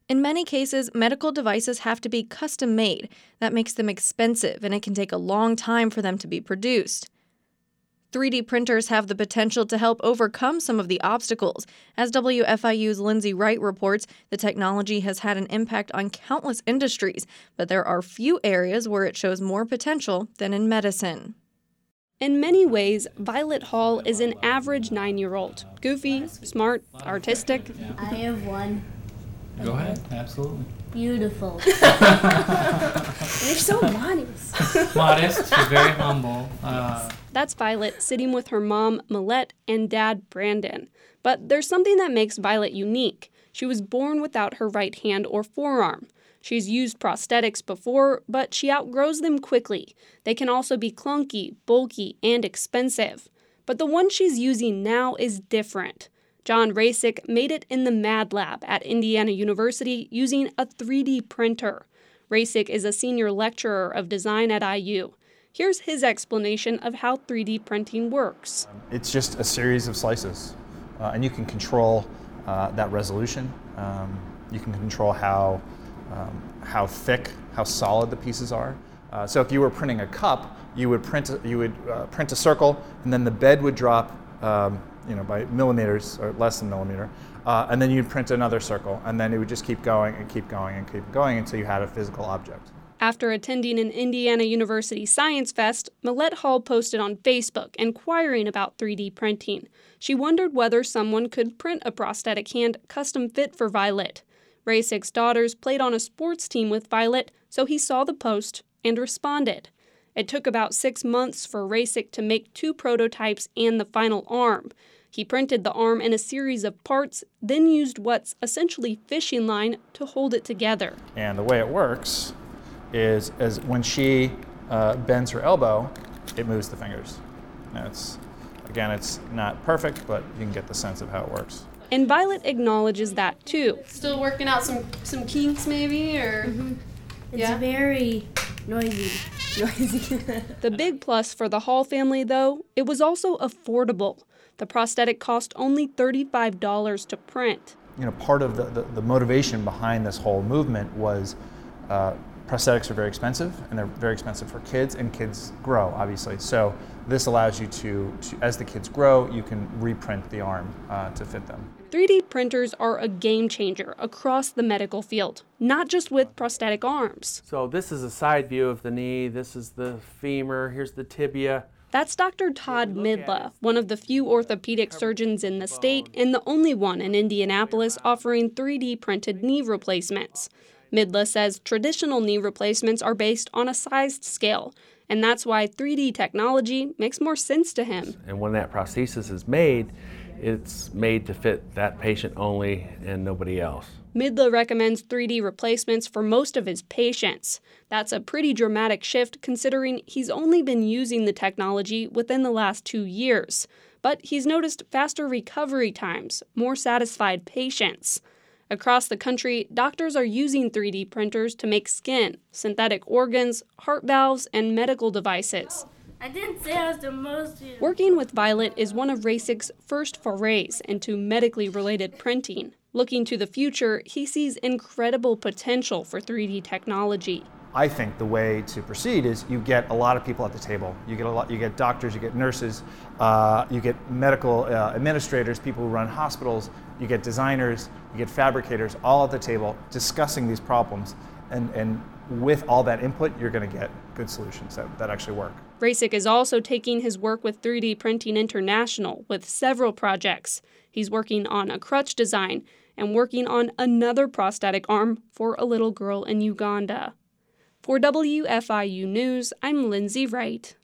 In many cases, medical devices have to be custom-made. That makes them expensive, and it can take a long time for them to be produced. 3D printers have the potential to help overcome some of the obstacles. As WFIU's Lindsay Wright reports, the technology has had an impact on countless industries, but there are few areas where it shows more potential than in medicine. In many ways, Violet Hall is an average 9-year-old. Goofy, smart, artistic. I have one. Go ahead, absolutely. Beautiful. You're so modest. Modest, she's very humble. That's Violet sitting with her mom, Millette, and dad, Brandon. But there's something that makes Violet unique. She was born without her right hand or forearm. She's used prosthetics before, but she outgrows them quickly. They can also be clunky, bulky, and expensive. But the one she's using now is different. John Rasick made it in the Mad Lab at Indiana University using a 3D printer. Rasick is a senior lecturer of design at IU. Here's his explanation of how 3D printing works. It's just a series of slices, and you can control that resolution. You can control how thick, how solid the pieces are. So if you were printing a cup, you would print a circle, and then the bed would drop by millimeters or less than millimeter, and then you'd print another circle, and then it would just keep going and keep going and keep going until you had a physical object. After attending an Indiana University Science Fest, Millette Hall posted on Facebook inquiring about 3D printing. She wondered whether someone could print a prosthetic hand custom fit for Violet. Rasick's daughters played on a sports team with Violet, so he saw the post and responded. It took about 6 months for Rasick to make 2 prototypes and the final arm. He printed the arm in a series of parts, then used what's essentially fishing line to hold it together. And the way it works is as when she bends her elbow, it moves the fingers. Now it's not perfect, but you can get the sense of how it works. And Violet acknowledges that too. Still working out some kinks maybe, or? Mm-hmm. It's very noisy. The big plus for the Hall family, though, it was also affordable. The prosthetic cost only $35 to print. Part of the motivation behind this whole movement was prosthetics are very expensive, and they're very expensive for kids, and kids grow, obviously. So this allows you to as the kids grow, you can reprint the arm to fit them. 3D printers are a game changer across the medical field, not just with prosthetic arms. So this is a side view of the knee, this is the femur, here's the tibia. That's Dr. Todd Midla, one of the few orthopedic surgeons in the state and the only one in Indianapolis offering 3D printed knee replacements. Midla says traditional knee replacements are based on a sized scale, and that's why 3D technology makes more sense to him. And when that prosthesis is made, it's made to fit that patient only and nobody else. Midla recommends 3D replacements for most of his patients. That's a pretty dramatic shift considering he's only been using the technology within the last 2 years. But he's noticed faster recovery times, more satisfied patients. Across the country, doctors are using 3D printers to make skin, synthetic organs, heart valves, and medical devices. I didn't say I was the most. Working with Violet is one of Rasick's first forays into medically related printing. Looking to the future, he sees incredible potential for 3D technology. I think the way to proceed is you get a lot of people at the table. You get doctors, you get nurses, you get medical administrators, people who run hospitals, you get designers, you get fabricators, all at the table discussing these problems. And with all that input, you're going to get good solutions that actually work. Rasick is also taking his work with 3D Printing International with several projects. He's working on a crutch design and working on another prosthetic arm for a little girl in Uganda. For WFIU News, I'm Lindsay Wright.